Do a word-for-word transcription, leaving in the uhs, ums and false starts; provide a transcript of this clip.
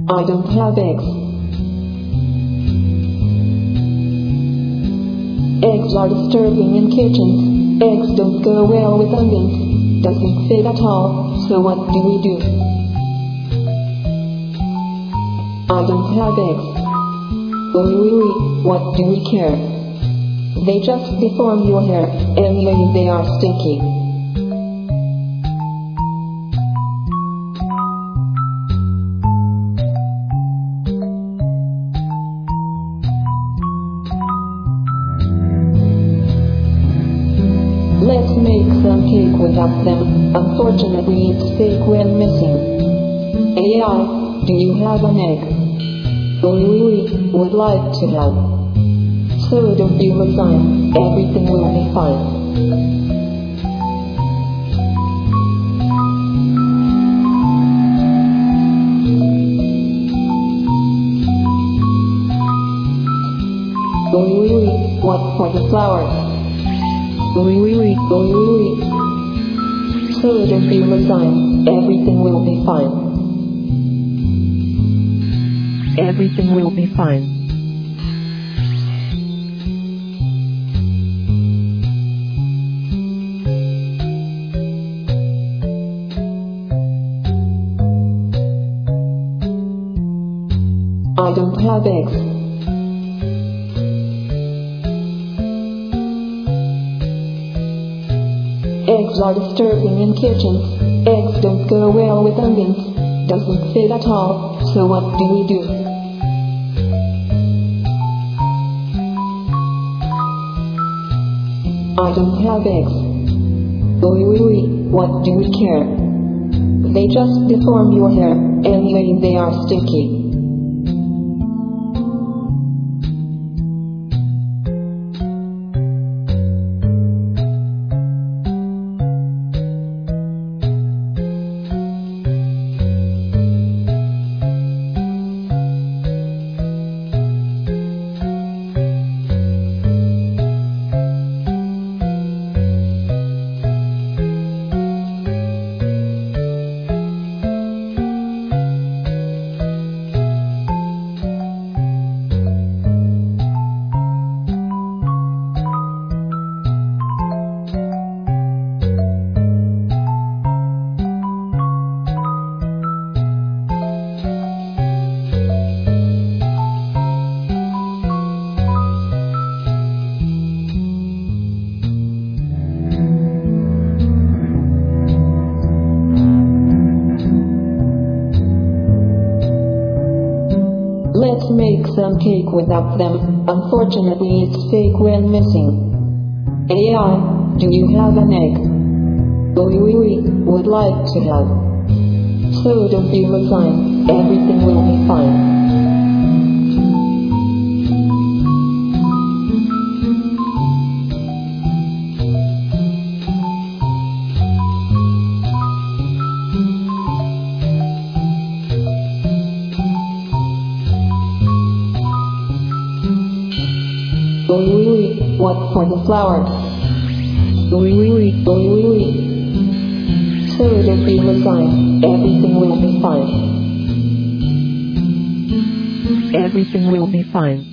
I don't have eggs. Eggs are disturbing in kitchens. Eggs don't go well with onions. Doesn't fit at all, so what do we do? I don't have eggs. Ooh, ooh, ooh, what do we care? They just deform your hair, anyway they are sticky. Let's make some cake without them. Unfortunately, it's fake when missing. A I, do you have an egg? We would like to have. So don't you resign, everything will be fine. Wee wee wee, what for the flowers? Wee wee wee, wee wee wee. So don't you resign, everything will be fine. Everything will be fine. I don't have eggs. Eggs are disturbing in kitchens. Eggs don't go well with onions. Doesn't fit at all, so what do we do? I don't have eggs. Ooh, ooh, ooh, what do we care? They just deform your hair, anyway they are sticky. Let's make some cake without them. Unfortunately, it's fake when missing. A I, do you have an egg? We would like to have. So don't you resign, everything will be fine. Wee wee, what for the flowers? Wee wee wee, wee wee wee. So don't you resign, everything will be fine. Everything will be fine.